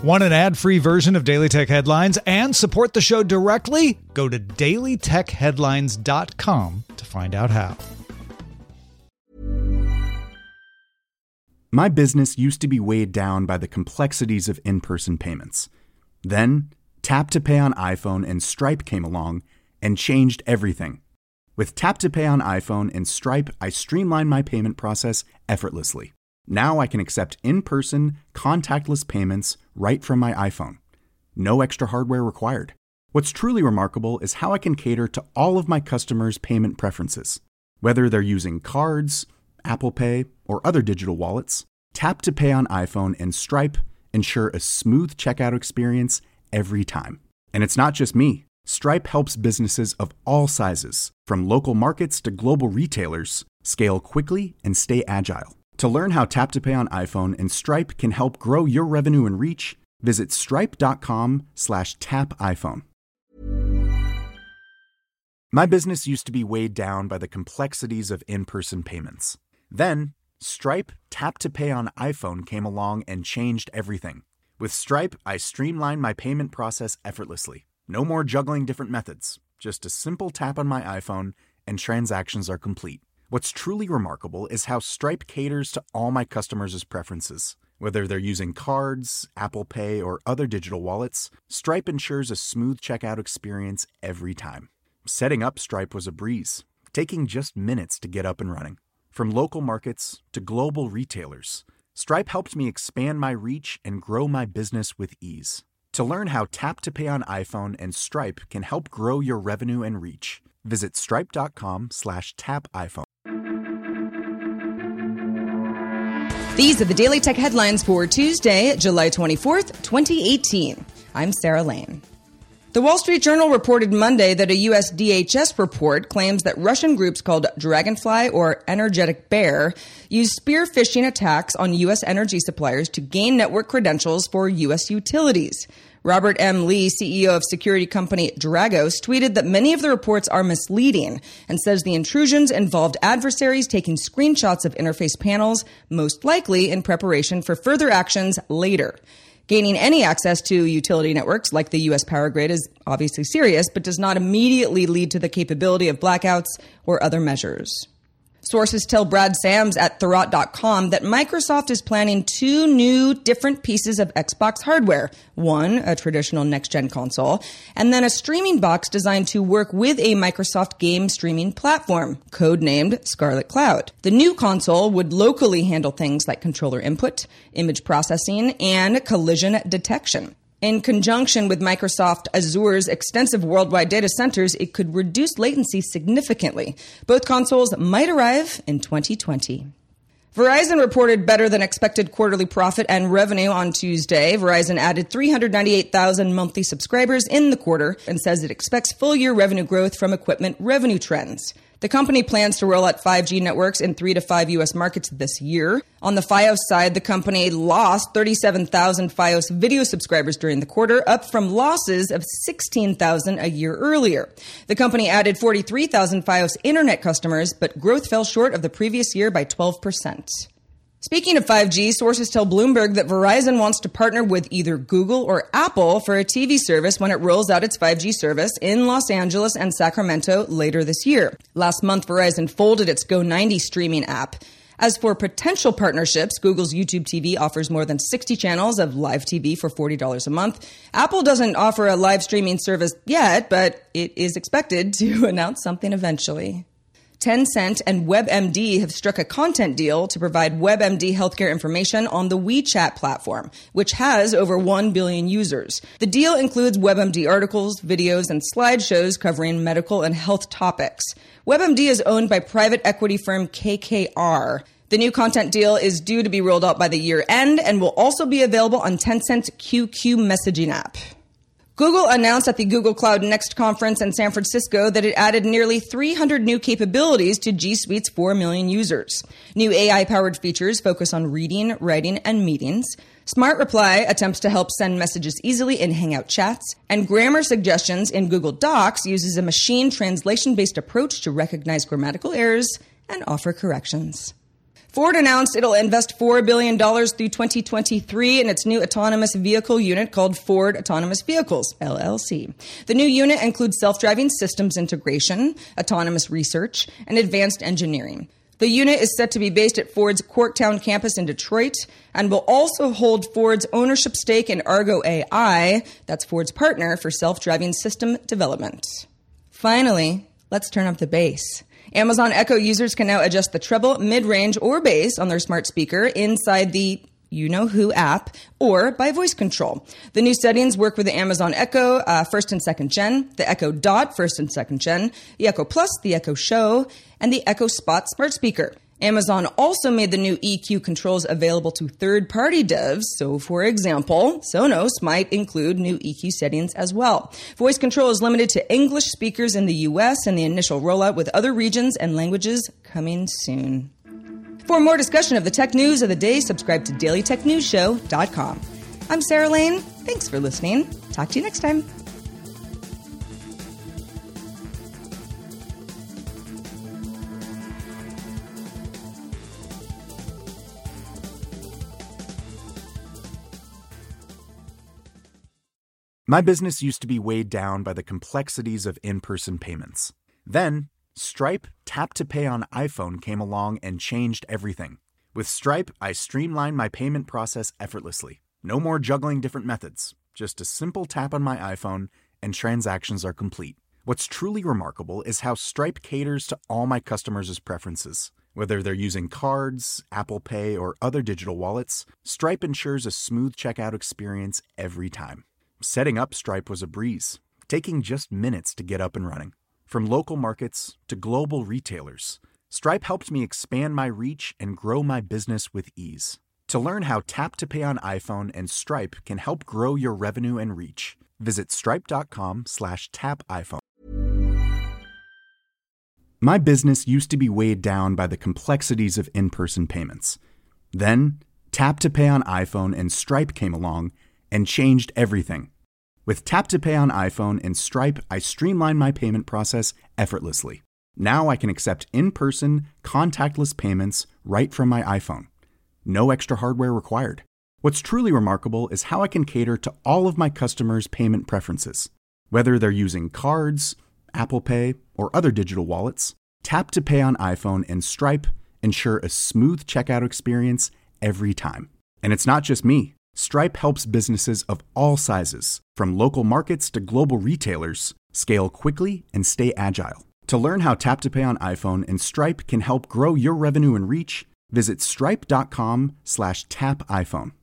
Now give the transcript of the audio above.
Want an ad-free version of Daily Tech Headlines and support the show directly? Go to dailytechheadlines.com to find out how. My business used to be weighed down by the complexities of in-person payments. Then, Tap to Pay on iPhone and Stripe came along and changed everything. With Tap to Pay on iPhone and Stripe, I streamlined my payment process effortlessly. Now I can accept in-person, contactless payments right from my iPhone. No extra hardware required. What's truly remarkable is how I can cater to all of my customers' payment preferences. Whether they're using cards, Apple Pay, or other digital wallets, Tap to Pay on iPhone and Stripe ensure a smooth checkout experience every time. And it's not just me. Stripe helps businesses of all sizes, from local markets to global retailers, scale quickly and stay agile. To learn how Tap to Pay on iPhone and Stripe can help grow your revenue and reach, visit stripe.com/tapiphone. My business used to be weighed down by the complexities of in-person payments. Then, Stripe Tap to Pay on iPhone came along and changed everything. With Stripe, I streamlined my payment process effortlessly. No more juggling different methods. Just a simple tap on my iPhone and transactions are complete. What's truly remarkable is how Stripe caters to all my customers' preferences. Whether they're using cards, Apple Pay, or other digital wallets, Stripe ensures a smooth checkout experience every time. Setting up Stripe was a breeze, taking just minutes to get up and running. From local markets to global retailers, Stripe helped me expand my reach and grow my business with ease. To learn how Tap to Pay on iPhone and Stripe can help grow your revenue and reach, visit stripe.com/tapiphone. These are the Daily Tech Headlines for Tuesday, July 24th, 2018. I'm Sarah Lane. The Wall Street Journal reported Monday that a U.S. DHS report claims that Russian groups called Dragonfly or Energetic Bear used spear phishing attacks on U.S. energy suppliers to gain network credentials for U.S. utilities. Robert M. Lee, CEO of security company Dragos, tweeted that many of the reports are misleading and says the intrusions involved adversaries taking screenshots of interface panels, most likely in preparation for further actions later. Gaining any access to utility networks like the U.S. power grid is obviously serious, but does not immediately lead to the capability of blackouts or other measures. Sources tell Brad Sams at Thurrott.com that Microsoft is planning two new different pieces of Xbox hardware. One, a traditional next-gen console, and then a streaming box designed to work with a Microsoft game streaming platform, codenamed Scarlet Cloud. The new console would locally handle things like controller input, image processing, and collision detection. In conjunction with Microsoft Azure's extensive worldwide data centers, it could reduce latency significantly. Both consoles might arrive in 2020. Verizon reported better than expected quarterly profit and revenue on Tuesday. Verizon added 398,000 monthly subscribers in the quarter and says it expects full-year revenue growth from equipment revenue trends. The company plans to roll out 5G networks in 3 to 5 U.S. markets this year. On the Fios side, the company lost 37,000 Fios video subscribers during the quarter, up from losses of 16,000 a year earlier. The company added 43,000 Fios internet customers, but growth fell short of the previous year by 12%. Speaking of 5G, sources tell Bloomberg that Verizon wants to partner with either Google or Apple for a TV service when it rolls out its 5G service in Los Angeles and Sacramento later this year. Last month, Verizon folded its Go90 streaming app. As for potential partnerships, Google's YouTube TV offers more than 60 channels of live TV for $40 a month. Apple doesn't offer a live streaming service yet, but it is expected to announce something eventually. Tencent and WebMD have struck a content deal to provide WebMD healthcare information on the WeChat platform, which has over 1 billion users. The deal includes WebMD articles, videos, and slideshows covering medical and health topics. WebMD is owned by private equity firm KKR. The new content deal is due to be rolled out by the year end and will also be available on Tencent's QQ messaging app. Google announced at the Google Cloud Next conference in San Francisco that it added nearly 300 new capabilities to G Suite's 4 million users. New AI-powered features focus on reading, writing, and meetings. Smart Reply attempts to help send messages easily in Hangout chats. And Grammar Suggestions in Google Docs uses a machine translation-based approach to recognize grammatical errors and offer corrections. Ford announced it'll invest $4 billion through 2023 in its new autonomous vehicle unit called Ford Autonomous Vehicles, LLC. The new unit includes self-driving systems integration, autonomous research, and advanced engineering. The unit is set to be based at Ford's Corktown campus in Detroit and will also hold Ford's ownership stake in Argo AI, that's Ford's partner for self-driving system development. Finally, let's turn up the bass. Amazon Echo users can now adjust the treble, mid-range, or bass on their smart speaker inside the You-Know-Who app or by voice control. The new settings work with the Amazon Echo 1st and 2nd Gen, the Echo Dot 1st and 2nd Gen, the Echo Plus, the Echo Show, and the Echo Spot smart speaker. Amazon also made the new EQ controls available to third-party devs. So, for example, Sonos might include new EQ settings as well. Voice control is limited to English speakers in the US and the initial rollout with other regions and languages coming soon. For more discussion of the tech news of the day, subscribe to dailytechnewsshow.com. I'm Sarah Lane. Thanks for listening. Talk to you next time. My business used to be weighed down by the complexities of in-person payments. Then, Stripe Tap to Pay on iPhone came along and changed everything. With Stripe, I streamlined my payment process effortlessly. No more juggling different methods. Just a simple tap on my iPhone and transactions are complete. What's truly remarkable is how Stripe caters to all my customers' preferences. Whether they're using cards, Apple Pay, or other digital wallets, Stripe ensures a smooth checkout experience every time. Setting up Stripe was a breeze, taking just minutes to get up and running. From local markets to global retailers, Stripe helped me expand my reach and grow my business with ease. To learn how Tap to Pay on iPhone and Stripe can help grow your revenue and reach, visit stripe.com/tapiphone. My business used to be weighed down by the complexities of in-person payments. Then, Tap to Pay on iPhone and Stripe came along and changed everything. With Tap to Pay on iPhone and Stripe, I streamlined my payment process effortlessly. Now I can accept in-person, contactless payments right from my iPhone. No extra hardware required. What's truly remarkable is how I can cater to all of my customers' payment preferences. Whether they're using cards, Apple Pay, or other digital wallets, Tap to Pay on iPhone and Stripe ensure a smooth checkout experience every time. And it's not just me. Stripe helps businesses of all sizes, from local markets to global retailers, scale quickly and stay agile. To learn how Tap to Pay on iPhone and Stripe can help grow your revenue and reach, visit stripe.com/tapiphone.